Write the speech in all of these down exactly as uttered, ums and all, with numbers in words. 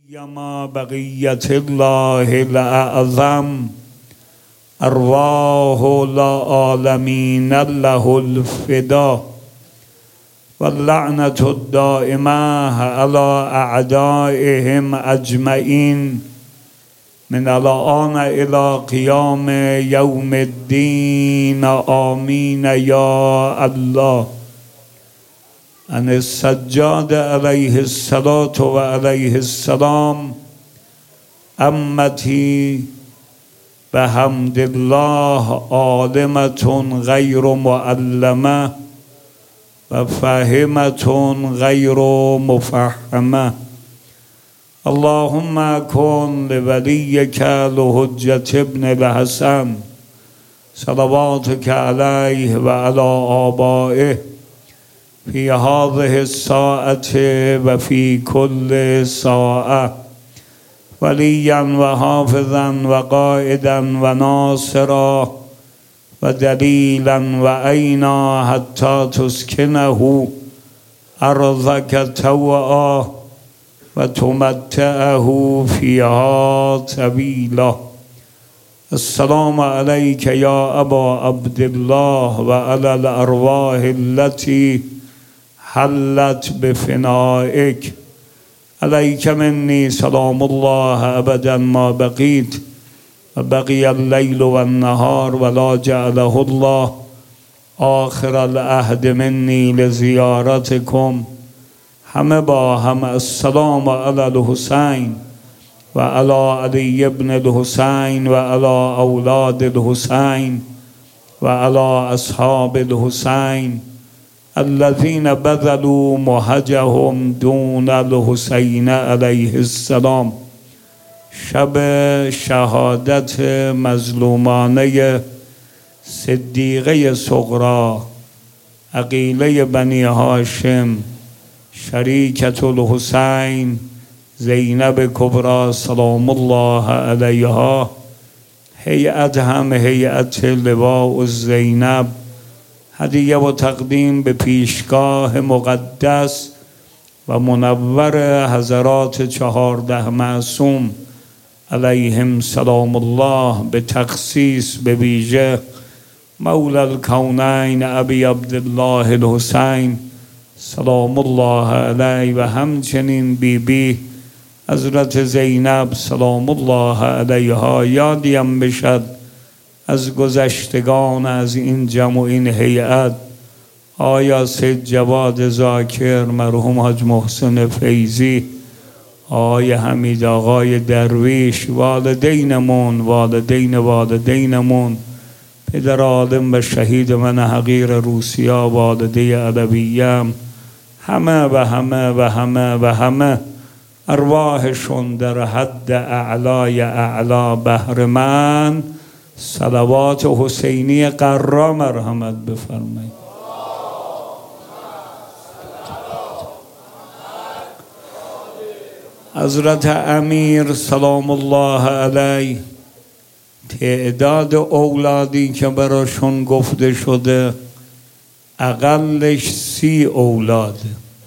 یما بقیت الله الاعظم ارواح العالمین له الفدا واللعنة الدائمة على اعدائهم اجمعین من الآن الى قیام یوم الدین آمین یا الله. عن السجاد علیه الصلاة و علیه السلام امتی بحمد الله عالمة غیر معلمه و فهمة غیر مفهمه. اللهم کن لولیک الحجة ابن الحسن صلواتک علیه و علی آبائه فی هذه الساعة و فی کل ساعة ولیا و حافظا و قائدا و ناصرا و دلیلا و عینا حتی تسکنه ارضک طوعا و تمتعه فیها طویلا. السلام علیک یا ابا عبدالله و علی الارواح التي حلت بفنائک. علیک منی سلام الله ابدا ما بقیت و بقی اللیل و النهار ولا جعله الله آخر العهد منی لزیارتکم. همه با هم السلام علی الحسین و علی علی ابن الحسین و علی اولاد الحسین و علی اصحاب الحسین الذين بذلوا مهجهم دون الحسین علیه السلام. شب شهادت مظلومانه صدیقه صغرا عقیله بنی هاشم شریکت الحسین زینب کبری سلام الله علیها، هیئت هم هیئت لواء الزینب، هدیه و تقدیم به پیشگاه مقدس و منور حضرات چهارده معصوم علیهم سلام الله، به تخصیص به ویژه مولا الکونین ابی عبدالله الحسین سلام الله علیه و همچنین بی بی حضرت زینب سلام الله علیها. یادیم بشد از گذشتگان از این جمع و این هیئت آیا سید جواد ذاکر، مرحوم حاج محسن فیضی، آقای حمید آقای درویش، والدینمون والدین والدینمون، پدر عالم و شهید من حقیر روسیا، والده علویم، همه و همه و همه و همه ارواحشون در حد اعلای اعلا بهر من صلوات حسینی قرا مرحمت بفرمایید. حضرت امیر سلام الله علیه تعداد اولادی که براشون گفته شده اقلش سی اولاد،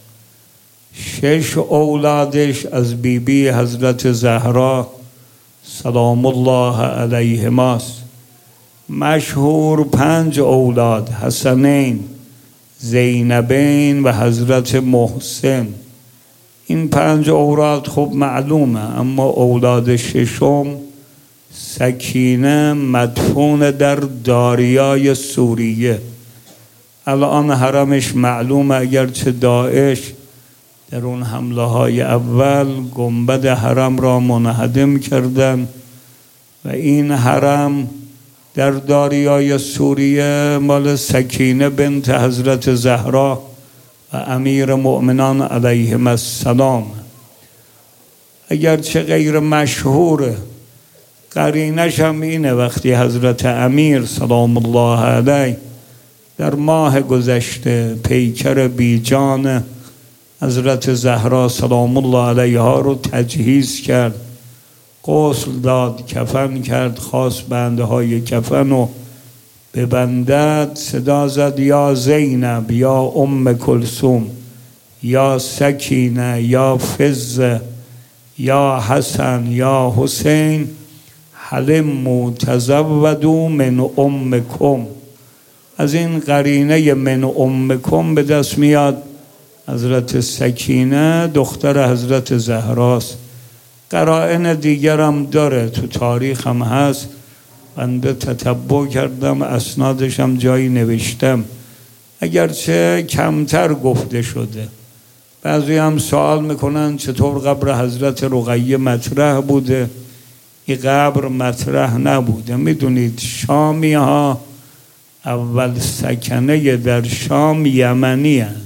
شش اولادش از بی بی حضرت زهرا سلام الله علیه ماست. مشهور پنج اولاد، حسنین، زینبین و حضرت محسن. این پنج اولاد خب معلومه، اما اولاد ششم سکینه مدفون در داریای سوریه. الان حرمش معلومه، اگرچه داعش در اون حمله های اول گنبد حرم را منهدم کردن و این حرم در داریای سوریه مال سکینه بنت حضرت زهرا و امیر مؤمنان علیهم السلام. اگرچه غیر مشهوره، قرینش هم اینه وقتی حضرت امیر سلام الله علیه در ماه گذشته پیکر بیجان حضرت زهرا سلام الله علیها رو تجهیز کرد، غسل داد، کفن کرد، خواست بنده های کفن رو ببندد، صدا زد یا زینب، یا ام کلثوم، یا سکینه، یا فزه، یا حسن یا حسین حلموا تزودوا من امکم. از این قرینه من امکم به دست میاد حضرت سکینه دختر حضرت زهراست. قرائن دیگر هم داره، تو تاریخ هم هست، بنده تتبع کردم، اسنادش هم جایی نوشتم، اگرچه کمتر گفته شده. بعضی هم سوال میکنن چطور قبر حضرت رقیه مطرح بوده؟ این قبر مطرح نبوده. میدونید شامی ها اول سکنه در شام یمنی هست.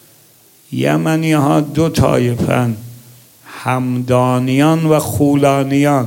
یمنی ها دو طایفن، همدانیان و خولانیان.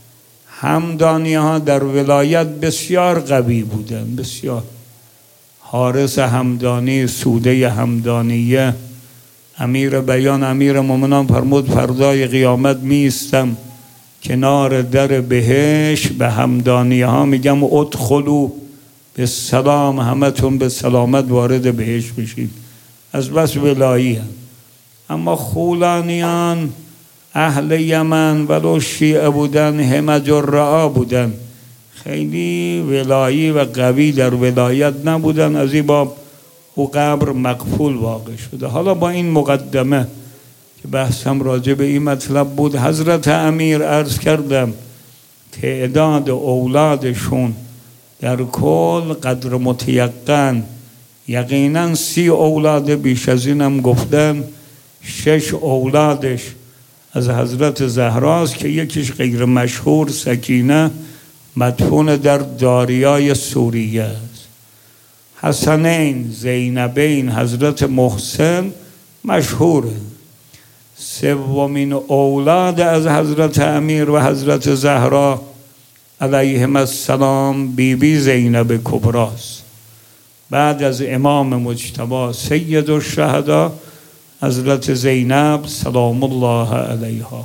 همدانی ها در ولایت بسیار قوی بودن، بسیار. حارس همدانی، سوده همدانیه، امیر بیان امیر مومنان فرمود فردای قیامت میستم کنار در بهش به همدانی ها میگم ادخلوا به سلام، همتون به سلامت وارد بهش بشید، از بس ولایی هم. اما خولانیان اهل یمن ولو شیعه بودن همج الرعا بودن، خیلی ولایی و قوی در ولایت نبودن، از این باب او قبر مقفول واقع شده. حالا با این مقدمه که بحثم راجع به این مطلب بود، حضرت امیر عرض کردم تعداد اولادشون در کل قدر متیقن یقینا سی اولاد، بیش از اینم گفتن. شش اولادش از حضرت زهراست که یکیش غیر مشهور سکینه مدفون در داریای سوریه است. حسنین زینبین حضرت محسن مشهوره. سومین اولاد از حضرت امیر و حضرت زهرا علیهم السلام بی بی زینب کبراست. بعد از امام مجتبی سید الشهدا حضرت زینب سلام الله علیها.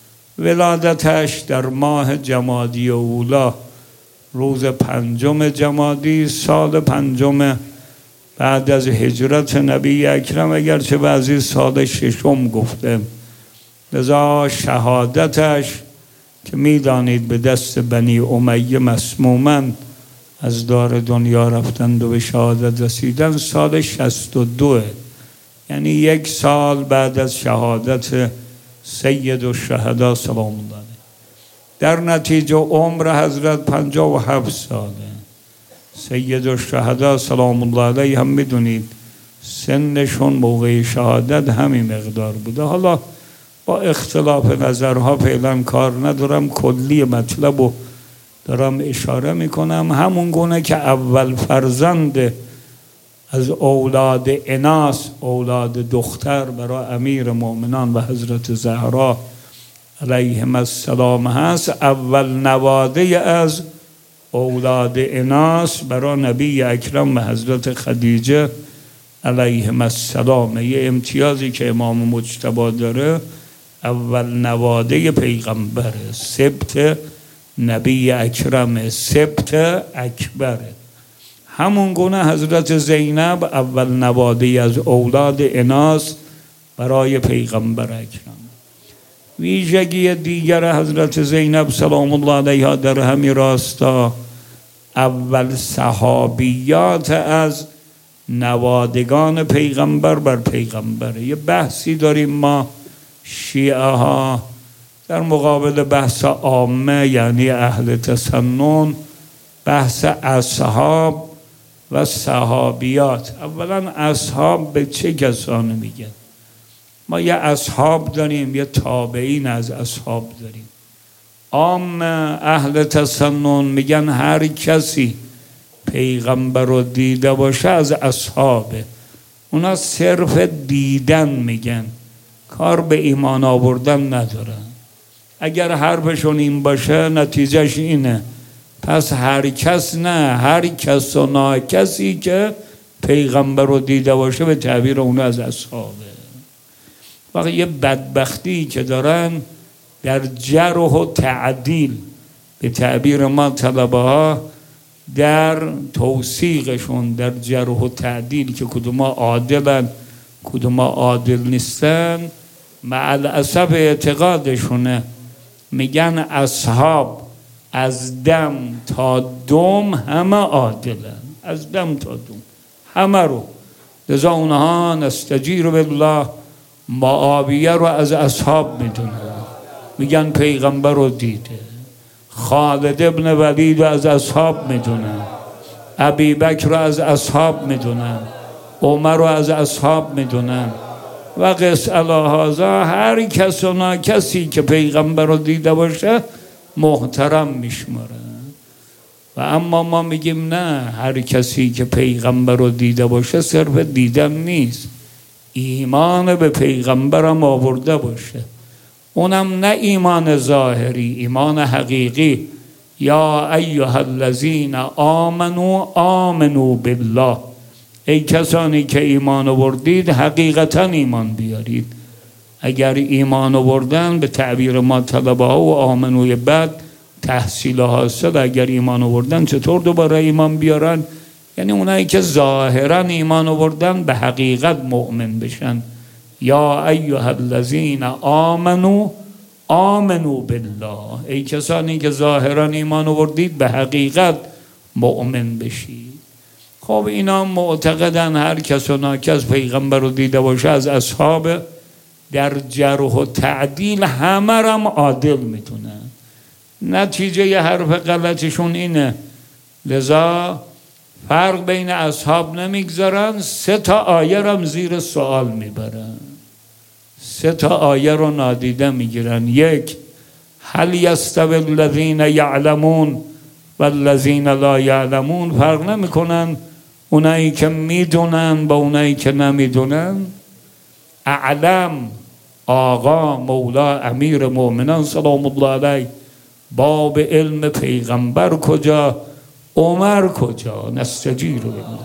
ولادتش در ماه جمادی اولا، روز پنجم جمادی سال پنجم بعد از هجرت نبی اکرم، اگرچه بعضی سال ششم گفتم. لذا شهادتش که میدانید به دست بنی امیه مسمومن از دار دنیا رفتند و به شهادت رسیدن، سال شصت و دو، یعنی یک سال بعد از شهادت سید الشهدا سلام الله علیه. در نتیجه عمر حضرت پنجاه و هفت ساله. سید الشهدا سلام الله علیه هم میدونید سنشون موقع شهادت همین مقدار بوده. حالا با اختلاف نظرها فعلا کار ندارم، کلی مطلب رو دارم اشاره میکنم. همون گونه که اول فرزند از اولاد اناس، اولاد دختر برای امیر مؤمنان و حضرت زهرا علیهم السلام هست، اول نواده از اولاد اناس برای نبی اکرم و حضرت خدیجه علیهم السلام. یه امتیازی که امام مجتبی داره، اول نواده پیغمبره، سبت نبی اکرم، سبت اکبره. همون گونه حضرت زینب اول نواده از اولاد اناس برای پیغمبر اکرم. ویژگی دیگر حضرت زینب سلام الله علیها در همین راستا، اول صحابیات از نوادگان پیغمبر بر پیغمبره. یه بحثی داریم ما شیعه ها در مقابل بحث عامه یعنی اهل تسنن، بحث اصحاب و صحابیات. اولا اصحاب به چه کسانی میگن؟ ما یه اصحاب داریم، یه تابعین از اصحاب داریم. عام اهل تسنن میگن هر کسی پیغمبر رو دیده باشه از اصحابه. اونا صرف دیدن میگن، کار به ایمان آوردن ندارن. اگر حرفشون این باشه نتیجهش اینه، پس هر کس نه، هر کس و ناکسی که پیغمبر رو دیده باشه به تعبیر اونو از اصحابه. وقتی یه بدبختی که دارن در جرح و تعدیل، به تعبیر ما طلبه ها در توثیقشون در جرح و تعدیل که کدوما عادلن کدوما عادل نیستن، معلعصب اعتقادشونه، میگن اصحاب از دم تا دم همه عادلن، از دم تا دم همه رو. لذا اونها نستجیر بالله معاویه رو از اصحاب میدونن، میگن پیغمبر رو دیده. خالد ابن ولید رو از اصحاب میدونن، ابی بکر رو از اصحاب میدونن، عمر رو از اصحاب میدونن و قس الهازا. هر کس و ناکسی که پیغمبر رو دیده باشه محترم میشمارن. و اما ما میگیم نه، هر کسی که پیغمبر رو دیده باشه صرف دیدن نیست، ایمان به پیغمبرم آورده باشه. اونم نه ایمان ظاهری، ایمان حقیقی. یا ایها الذین آمنوا آمنوا بالله، ای کسانی که ایمان آوردید حقیقتا ایمان بیارید. اگر ایمان آوردن به تعبیر ما طلبه ها و آمنوی بعد تحصیل حاصل، اگر ایمان آوردن چطور دوباره ایمان بیارن؟ یعنی اونایی که ظاهرا ایمان آوردن به حقیقت مؤمن بشن. یا ایها الذین آمنوا آمنوا بالله، ای کسانی که ظاهرا ایمان آوردید به حقیقت مؤمن بشید. خب اینا معتقدن هر کس و ناکس پیغمبر رو دیده باشه از اصحاب، در جرح و تعدیل همه رم عادل میتونن. نتیجه ی حرف غلطشون اینه، لذا فرق بین اصحاب نمیگذارن، سه تا آیه رم زیر سوال میبرن، سه تا آیه رو نادیده میگیرن. یک، هل یستوی الذین یعلمون والذین لا یعلمون، فرق نمیکنن اونایی که میدونن با اونایی که نمیدونن. اعلم آقا مولا امیر مومنان سلام الله علیه، باب علم پیغمبر کجا؟ عمر کجا؟ نستجیر بالله.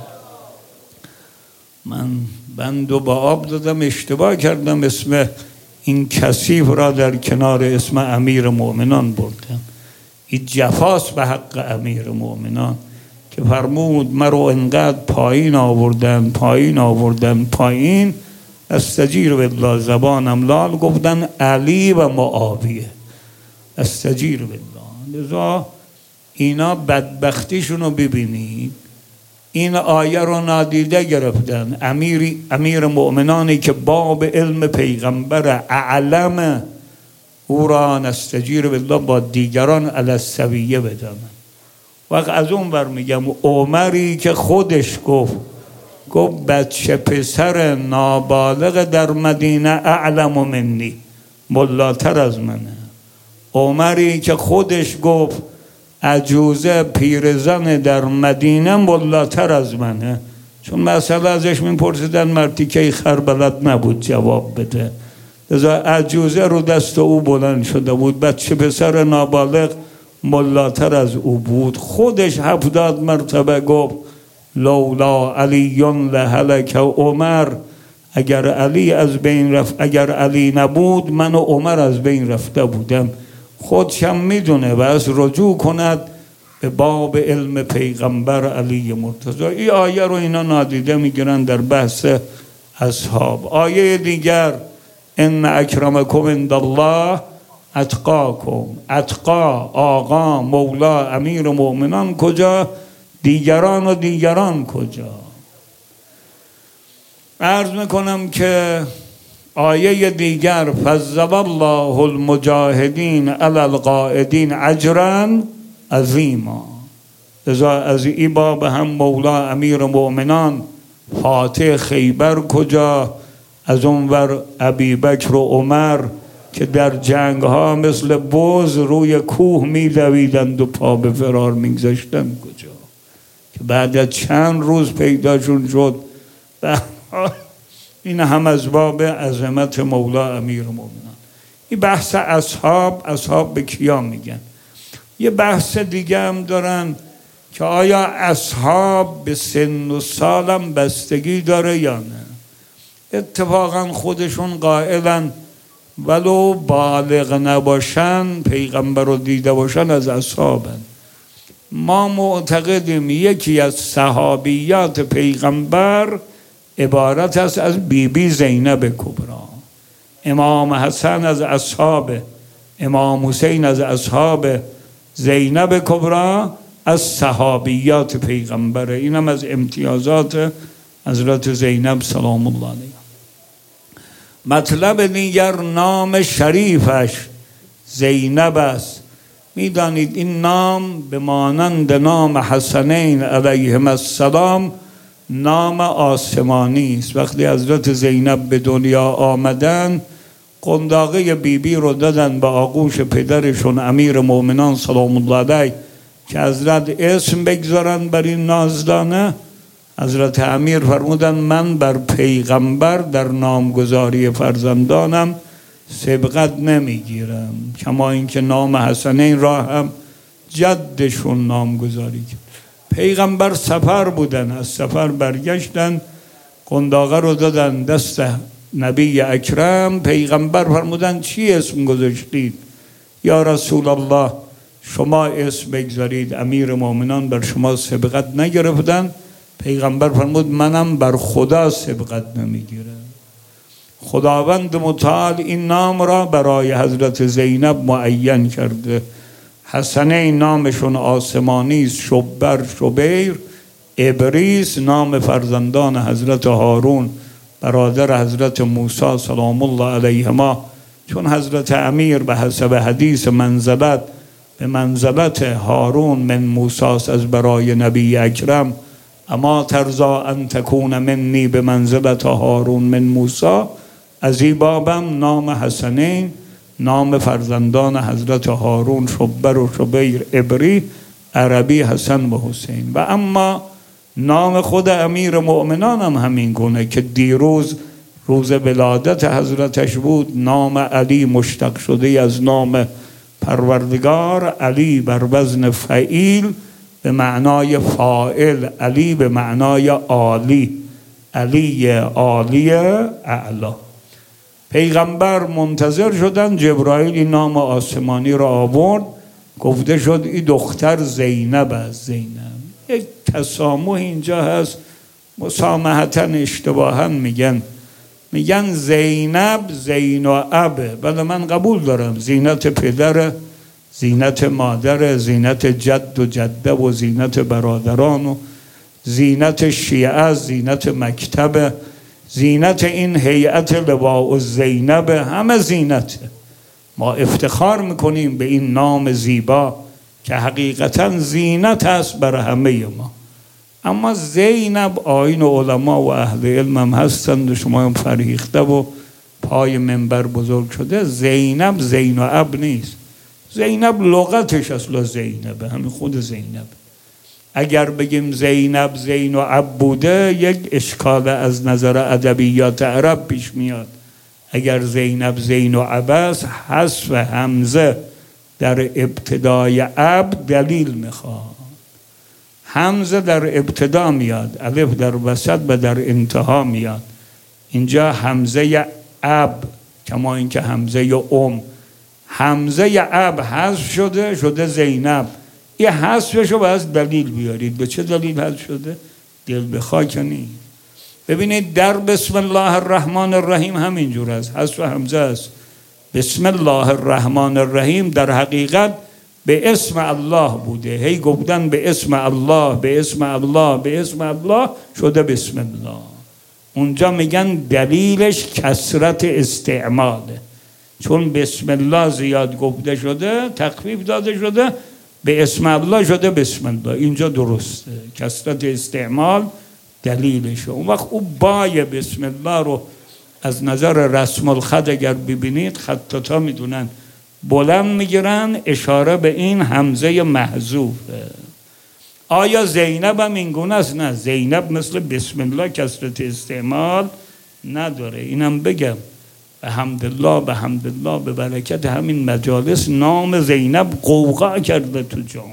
من بندو با آب دادم، اشتباه کردم، اسم این کثیف را در کنار اسم امیر مومنان بردم. این جفاست به حق امیر مومنان که فرمود مرو انقدر پایین آوردن پایین آوردن پایین، استجیر بالله زبانم لال گفتن علی و معاویه، استجیر بالله. لذا اینا بدبختیشون رو ببینید، این آیه رو نادیده گرفتن. امیر امیر مؤمنانی که باب علم پیغمبر اعلم، او را نستجیر بالله با دیگران علی السویه بدانند. وقت از اون بر میگم عمری که خودش گفت گفت بچه پسر نابالغ در مدینه اعلم منی، ملاتر از منه. عمری که خودش گفت عجوزه پیرزن در مدینه ملاتر از منه. چون مسئله ازش میپرسیدن مردی که خر بلد نبود جواب بده، لذا عجوزه رو دست او بلند شده بود، بچه پسر نابالغ ملاتر از او بود. خودش هفتاد مرتبه گفت لولا علی لهلک عمر، اگر علی از بین رفت، اگر علی نبود من و عمر از بین رفته بودم. خودشم میدونه و از رجوع کند به باب علم پیغمبر علی مرتضی. این آیه رو اینا نادیده میگیرن در بحث اصحاب. آیه دیگر ان اکرمکم عند الله اتقاکم، اتقا آقا مولا امیر مومنان کجا؟ دیگران و دیگران کجا؟ عرض میکنم که آیه دیگر فضل الله المجاهدین علی القاعدین اجرا عظیما. لذا از این باب هم مولا امیر مومنان فاتح خیبر کجا؟ از اونور ابی بکر و عمر که در جنگ ها مثل بز روی کوه می دویدند و پا به فرار می گذاشتند کجا؟ که بعد از چند روز پیداشون شد. این هم از باب عظمت مولا امیر مومنان. این بحث اصحاب، اصحاب به کیا میگن؟ یه بحث دیگه هم دارن که آیا اصحاب به سن و سالم بستگی داره یا نه؟ اتفاقا خودشون قائلن ولو بالغ نباشن پیغمبر رو دیده باشن از اصحابن. ما معتقدیم یکی از صحابیات پیغمبر عبارت است از بی بی زینب کبرا. امام حسن از اصحاب، امام حسین از اصحاب، زینب کبرا از صحابیات پیغمبره. اینم از امتیازات حضرت زینب سلام الله علیها. مطلب دیگر نام شریفش زینب است. میدانید این نام به مانند نام حسنین علیهم السلام نام آسمانی است. وقتی حضرت زینب به دنیا آمدن، قنداقه بیبی بی رو دادن به آغوش پدرشون امیر مومنان سلام الله علیه که حضرت اسم بگذارن بر این نازدانه. حضرت امیر فرمودن من بر پیغمبر در نامگذاری فرزندانم سبقت نمیگیرم، کما اینکه نام حسنین را هم جدشون نامگذاری کرد. پیغمبر سفر بودن، از سفر برگشتن، قنداقه رو دادن دست نبی اکرم. پیغمبر فرمودن چی اسم گذاشتید؟ یا رسول الله شما اسم بگذارید، امیر مومنان بر شما سبقت نگرفتن. پیغمبر فرمود منم بر خدا سبقت نمیگیرم. خداوند متعال این نام را برای حضرت زینب معین کرده. حسنین نامشون آسمانی است، شبر، شبیر، ابریس نام فرزندان حضرت هارون برادر حضرت موسی سلام الله علیهما. چون حضرت امیر به حسب حدیث منزلت به منزلت هارون من موسی از برای نبی اکرم، اما ترضا ان تکون منی به منزلت هارون من موسی، از این بابم نام حسنین نام فرزندان حضرت هارون شبر و شبیر ابری، عربی حسن و حسین. و اما نام خود امیر مؤمنان هم همین گونه که دیروز روز ولادت حضرتش بود، نام علی مشتق شده از نام پروردگار، علی بر وزن فعیل به معنای فاعل، علی به معنای عالی، علی عالی اعلا. پیغمبر منتظر شدن، جبرائیل این نام آسمانی را آورد، گفته شد این دختر زینب است. زینب یک تسامح اینجا هست، مسامحتاً اشتباهاً میگن میگن زینب زین و اب. بله من قبول دارم، زینت پدر، زینت مادر، زینت جد و جده و زینت برادران و زینت شیعه، زینت مکتب، زینت این هیئت لواء الزینب، همه زینت. ما افتخار میکنیم به این نام زیبا که حقیقتا زینت است بر همه ما. اما زینب آیین علما و اهل علم هم هستند و شما هم فرهیخته و پای منبر بزرگ شده. زینب زین و اب نیست، زینب لغتش اصلا زینبه، همین خود زینب. اگر بگیم زینب زین و اب بوده یک اشکال از نظر ادبیات عرب پیش میاد. اگر زینب زین و اب است، حذف همزه در ابتدای اب دلیل میخواد. همزه در ابتدا میاد، الف در وسط و در انتها میاد. اینجا همزه اب، کما اینکه همزه ام، همزه اب حذف شده شده زینب. این حذفش رو باید دلیل بیارید. به چه دلیل حذف شده؟ دل بخواه که نیست. ببینید در بسم الله الرحمن الرحیم همینجور است، حذف همزه است. بسم الله الرحمن الرحیم در حقیقت به اسم الله بوده، هی گفتن به اسم الله به اسم الله به اسم الله شده بسم الله. اونجا میگن دلیلش کثرت استعماله، چون بسم الله زیاد گفته شده تخفیف داده شده، به اسم الله شده بسم الله. اینجا درسته، کثرت استعمال دلیلشه. اون وقت او بای بسم الله رو از نظر رسم الخط اگر ببینید خطاطا میدونن بلند میگیرن، اشاره به این همزه محذوفه. آیا زینب هم این گونه است؟ نه، زینب مثل بسم الله کثرت استعمال نداره. اینم بگم به حمدالله به حمدالله به برکت همین مجالس نام زینب قوقا کرده تو جامعه.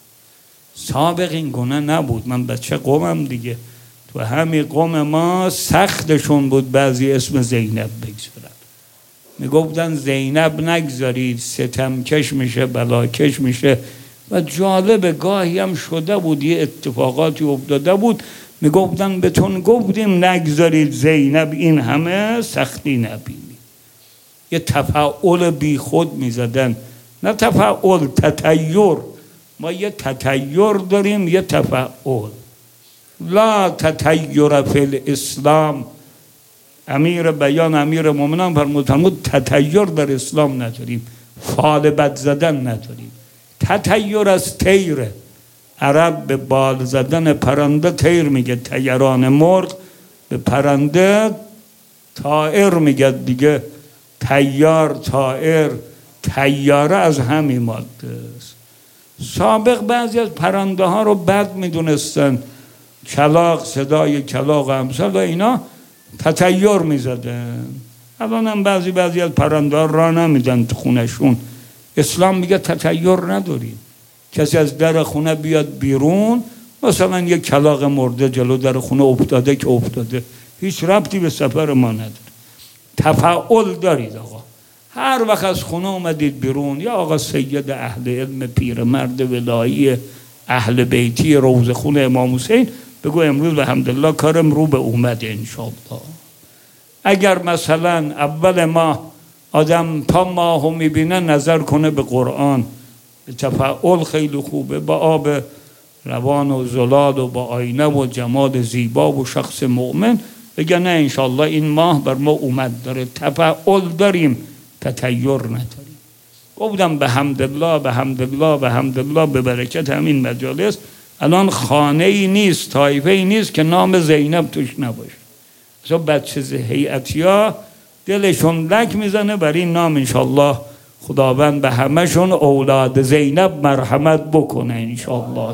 سابق این گونه نبود. من بچه قومم دیگه، تو همین قوم ما سختشون بود بعضی اسم زینب بگذارن. میگفتن زینب نگذارید ستمکش میشه بلاکش میشه. و جالب گاهی هم شده بود، یه اتفاقاتی افتاده بود، میگفتن بهتون گفتیم نگذارید زینب این همه سختی نبینید. یه تفاعل بی خود میزدن، نه تفاعل، تطیر. ما یه تطیر داریم، یه تفاعل. لا تطیر فی الاسلام. امیر بیان امیر مومنان فرمود تطیر در اسلام نداریم، فال بد زدن نداریم. تطیر از طیره. عرب به بال زدن پرنده طیر میگه، طیران مرغ. به پرنده طائر میگه دیگه. طیار، طائر، طیاره از همین ماده است. سابق بعضی از پرنده ها رو بد میدونستن، کلاغ، صدای کلاغ امثال اینا تطیر میزدن. الان هم بعضی بعضی از پرنده ها را نمیدن تو خونشون. اسلام میگه تطیر نداریم. کسی از در خونه بیاد بیرون، مثلا یک کلاغ مرده جلو در خونه افتاده که افتاده، هیچ ربطی به سفر ما نداره. تفاعل دارید آقا. هر وقت از خونه اومدید بیرون، یا آقا سید اهل علم، پیرمرد ولایی اهل بیتی روضه خون امام حسین، بگو امروز به حمدالله کارم رو به اومده انشاءالله. اگر مثلا اول ماه آدم تا ماهو میبینه نظر کنه به قرآن، به تفاعل خیلی خوبه، با آب روان و زلال و با آینه و جمال زیبا و شخص مؤمن، بگه نه انشاءالله این ماه بر ما اومد داره. تفاعل داریم، تطیر نداریم. گفتم به حمدالله به حمدالله به حمدالله به برکت همین مجالس الان خانه ای نیست، طایفه ای نیست که نام زینب توش نباشه. مثلا بچه هیئتیا دلشون لک میزنه بر این نام. انشاءالله خداوند به همشون اولاد زینب مرحمت بکنه انشاءالله.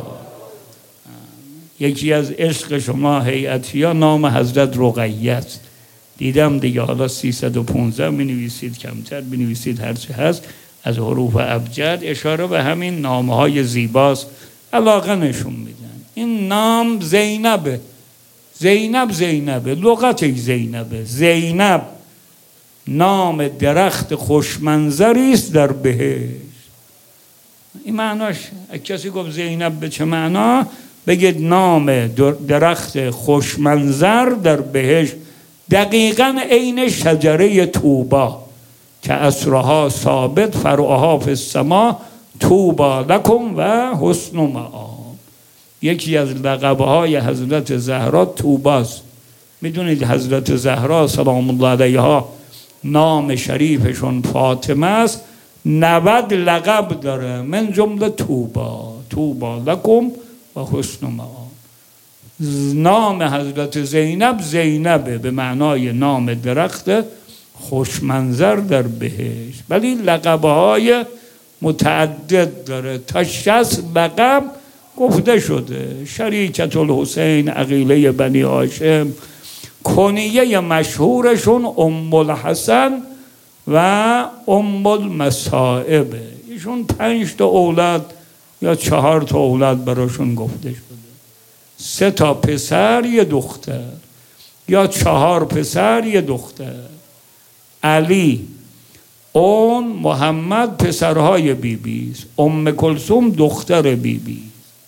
یکی از عشق شما هیئتیا نام حضرت رقیه است. دیدم دیگه، حالا سیصد و پانزده می نویسید، کمتر می نویسید، هرچی هست از حروف ابجد اشاره به همین نامه های زیباست، علاقه نشون میدن. این نام زینبه. زینب زینبه، لغت زینبه. زینب نام درخت خوشمنظری است در بهشت. این معناش، کسی گفت زینب به چه معنا، بگید نام درخت خوشمنظر در بهشت، دقیقاً عین شجره طوبا که اصرها ثابت فرعها فی السما طوبا لکم و حسن مآب. یکی از لقبهای حضرت زهرا طوباست. میدونید حضرت زهرا سلام الله علیها نام شریفشون فاطمه است، نود لقب داره، من جمله طوبا، طوبا لکم و حسن مآب. نام حضرت زینب زینبه به معنای نام درخت خوشمنظر در بهشت، ولی لقبهای متعدد داره، تا شصت لقب گفته شده. شریکت الحسین، عقیله بنی هاشم، کنیه مشهورشون ام الحسن و ام المصائب. ایشون پنج تا اولاد یا چهار تا اولاد براشون گفته شده، سه تا پسر یه دختر، یا چهار پسر یه دختر. علی، اون، محمد پسرهای بی بی، ام کلثوم دختر بی بی.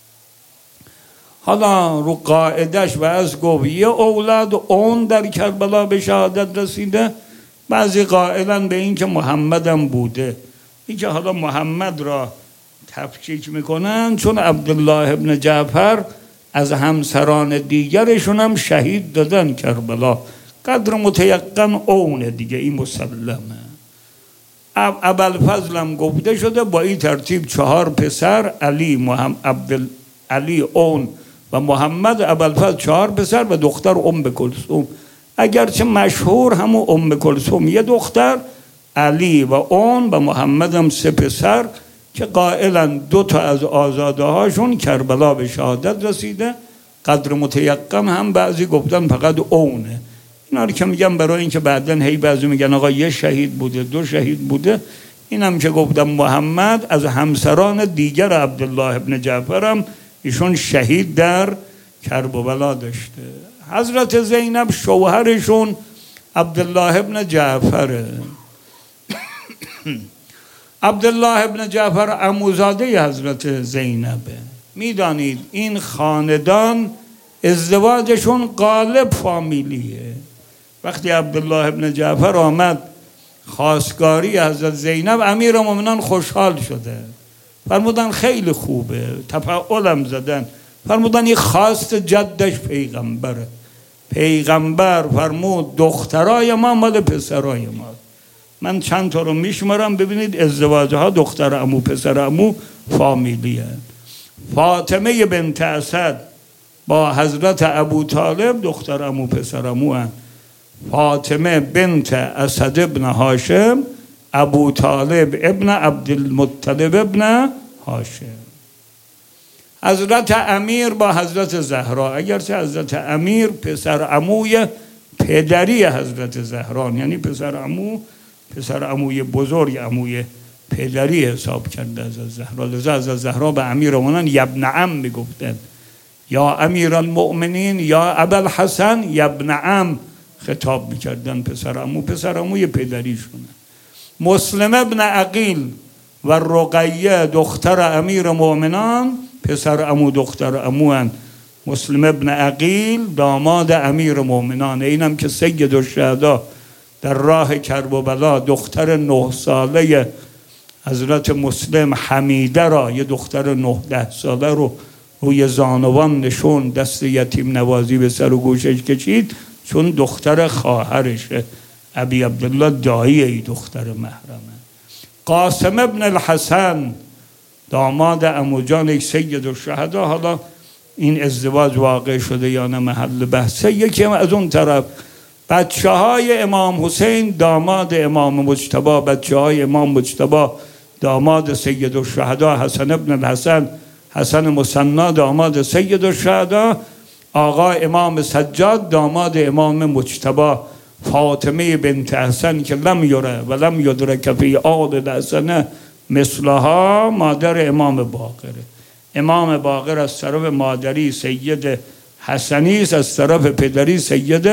حالا رو قاعدش و از گفت یه اولاد اون در کربلا به شهادت رسیده. بعضی قائلن به این که محمد هم بوده. این که حالا محمد را تفکیک میکنن چون عبدالله ابن جعفر از همسران دیگرشون هم شهید دادن کربلا. قدر متیقن اونه دیگه، این مسلمه. ابوالفضل هم گفته شده با این ترتیب چهار پسر، علی، محمد، عبدال علی اون و محمد. ابوالفضل چهار پسر و دختر ام کلثوم. اگرچه مشهور همون ام کلثوم یه دختر، علی و اون و محمد هم سه پسر که قائلا دو تا از آزاده هاشون کربلا به شهادت رسیده. قدر متیقن هم بعضی گفتن فقط اونه. اینا رو که میگم برای اینکه بعدن هی بعضی میگن آقا یه شهید بوده، دو شهید بوده. اینم که گفتم محمد از همسران دیگر عبدالله ابن جعفر هم ایشون شهید در کربلا داشته. حضرت زینب شوهرشون عبدالله ابن جعفره. عبدالله ابن جعفر عموزاده حضرت زینبه. میدانید این خاندان ازدواجشون غالب فامیلیه. وقتی عبدالله ابن جعفر آمد خواستگاری حضرت زینب امیر مومنان خوشحال شده، فرمودن خیلی خوبه، تفاعلم زدن، فرمودن این خواست جدش پیغمبره. پیغمبر فرمود دخترای ما مال پسرای ما. من چند تا رو میشمارم ببینید ازدواج ها دختر عمو پسر عمو فامیلیه. فاطمه بنت اسد با حضرت ابو طالب دختر عمو پسر عمو هن. فاطمه بنت اسد ابن هاشم، ابو طالب ابن عبدالمطلب ابن هاشم. حضرت امیر با حضرت زهرا، اگرچه حضرت امیر پسر عموی پدری حضرت زهرا، یعنی پسر عمو پسر عموی بزرگ عموی پدری حساب کرده از زهرا، لذا از زهرا به امیر مومنان یبن عم میگفتن، یا امیر المؤمنین یا ابوالحسن یبن عم خطاب میکردن. پسر عمو پسر عموی پدریشونه. مسلم ابن عقیل و رقیه دختر امیر مومنان پسر عمو دختر عموان. مسلم ابن عقیل داماد امیر مومنان، اینم که سید الشهدا در راه کرب و بلا دختر نه ساله حضرت مسلم حمیده را، یه دختر نه ده ساله رو روی زانوان نشون، دست یتیم نوازی به سر و گوشش کشید، چون دختر خواهرشه. ابی عبدالله دایی ای دختر محرمه. قاسم ابن الحسن داماد عمو جان سید الشهدا، حالا این ازدواج واقع شده یا نه محل بحثه. یکی از اون طرف بچه های امام حسین داماد امام مجتبی، بچه های امام مجتبی داماد سید الشهدا حسن ابن الحسن، حسن مثنا داماد سید الشهدا، آقا امام سجاد داماد امام مجتبی، فاطمه بنت حسن که لم یره و لم یدرک فی آل الحسن مثلها مادر امام باقره. امام باقر از طرف مادری سید حسنی است، از طرف پدری سید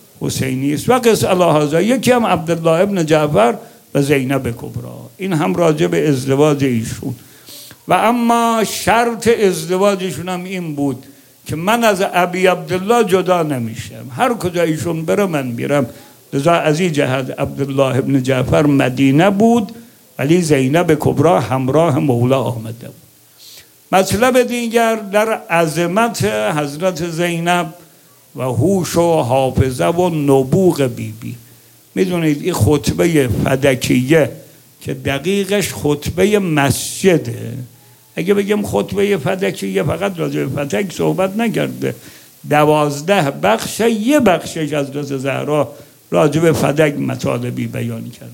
حسینی است. و قص الله یکی هم عبدالله ابن جعفر و زینب کبرا، این هم راجع به ازدواج ایشون. و اما شرط ازدواجشون هم این بود که من از ابی عبدالله جدا نمیشم، هر کجا ایشون بره من میرم. لذا از این جهت عبدالله ابن جعفر مدینه بود ولی زینب کبرا همراه مولا آمده بود. مطلب دیگر در عظمت حضرت زینب و هوش و حافظه و نبوغ بی بی. میدونید این خطبه فدکیه که دقیقش خطبه مسجده، اگه بگم خطبه فدکیه فقط راجع به فدک صحبت نکرده، دوازده بخش، یه بخشش از حضرت زهرا راجع به فدک مطالبی بیان کرده.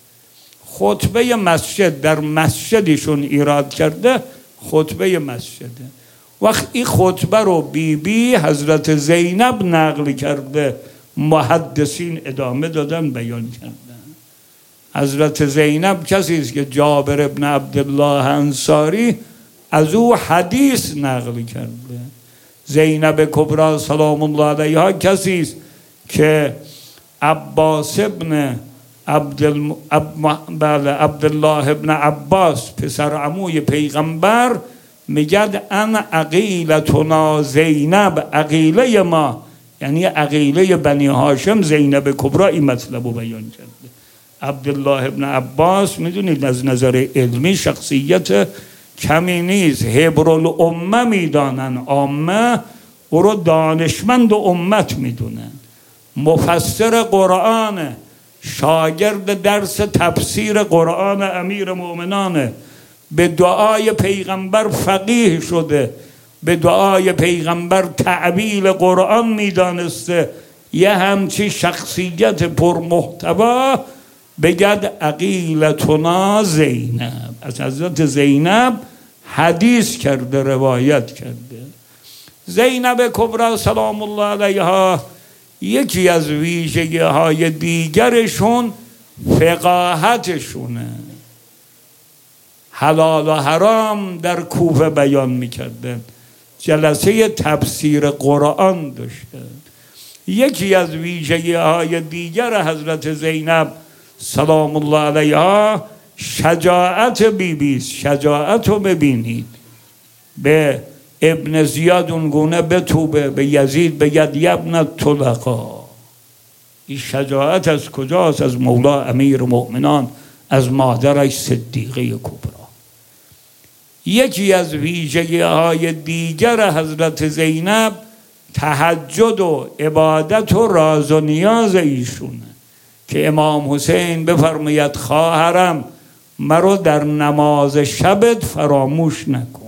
خطبه مسجد در مسجدشون ایراد کرده، خطبه مسجده. وقت این خطبه رو بی بی حضرت زینب نقل کرده، محدثین ادامه دادن بیان کردن. حضرت زینب کسی است که جابر ابن عبدالله انصاری از او حدیث نقل کرده. زینب کبرا سلام الله علیها کسی است که عباس ابن عبدالم... عب... عبدالله ابن عباس پسر عموی پیغمبر میگد ان عقیلتنا زینب، عقیله ما یعنی عقیله بنی هاشم زینب کبرا، این مطلب رو بیان کرده. عبدالله ابن عباس میدونید از نظر علمی شخصیت کمی نیست، حبر الامه میدانن، عامه او رو دانشمند و امت میدونن، مفسر قرآن، شاگرد درس تفسیر قرآن امیر مومنانه، به دعای پیغمبر فقیه شده، به دعای پیغمبر تعبیل قرآن میدانسته. یه همچی شخصیت پرمحتوا بگد عقیلتنا زینب، از حضرت زینب حدیث کرده، روایت کرده. زینب کبرا سلام الله علیها یکی از ویژگی های دیگرشون فقاهتشونه. حلال و حرام در کوفه بیان میکردن، جلسه تفسیر قرآن داشتن. یکی از ویژگی های دیگر حضرت زینب سلام الله علیها شجاعت بی بیست. شجاعت رو ببینید، به ابن زیاد اونگونه بتوبه، به یزید بگد یبن طلقا، این شجاعت از کجاست؟ از مولا امیر مؤمنان، از مادرش صدیقه کبرا. یکی از ویژگی های دیگر حضرت زینب تهجد و عبادت و راز و نیاز ایشونه که امام حسین بفرماید خواهرم مرا در نماز شبت فراموش نکن.